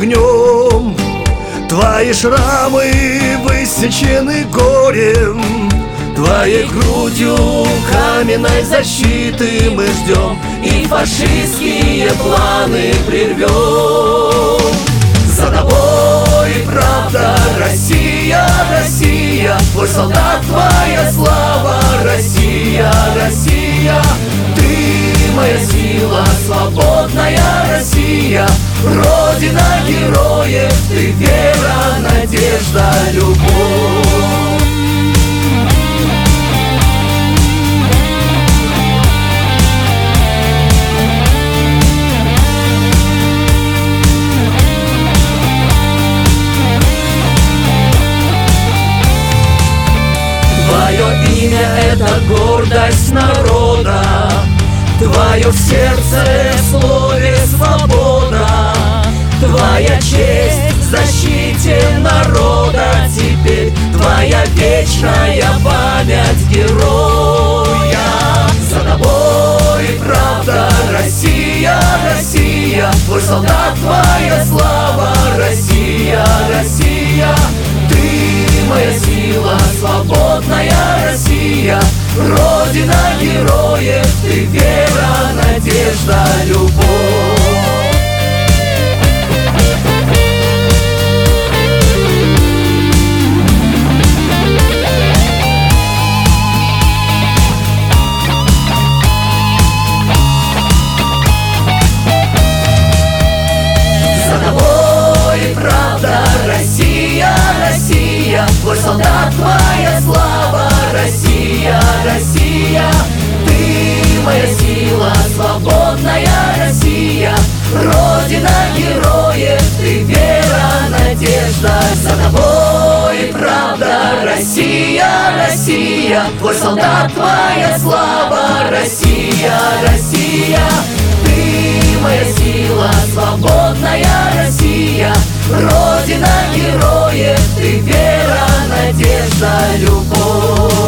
огнем. Твои шрамы высечены горем, твоей грудью каменной защиты мы ждем и фашистские планы прервем. За тобой правда, Россия, Россия, твой солдат, твоя слава, Россия, Россия. Ты моя сила, свободная Россия, Родина героев, ты вера, надежда, любовь. Твое имя — это гордость народа, твое в сердце слове свобода, твоя честь в защите народа теперь, твоя вечная память героя. За тобой правда, Россия, Россия, твой солдат, твоя слава, Россия, Россия. Ты моя сила, свободная Россия, Родина героев, ты вера, надежда, любовь. За тобой правда, Россия, Россия, твой солдат, твоя слава, Россия, Россия. Ты моя сила, свободная Россия, Родина героев, ты вера, надежда. За тобой правда, Россия, Россия, твой солдат, твоя слава, Россия, Россия. Ты моя сила, свободная Россия, Родина героев, ты вера, надежда, любовь.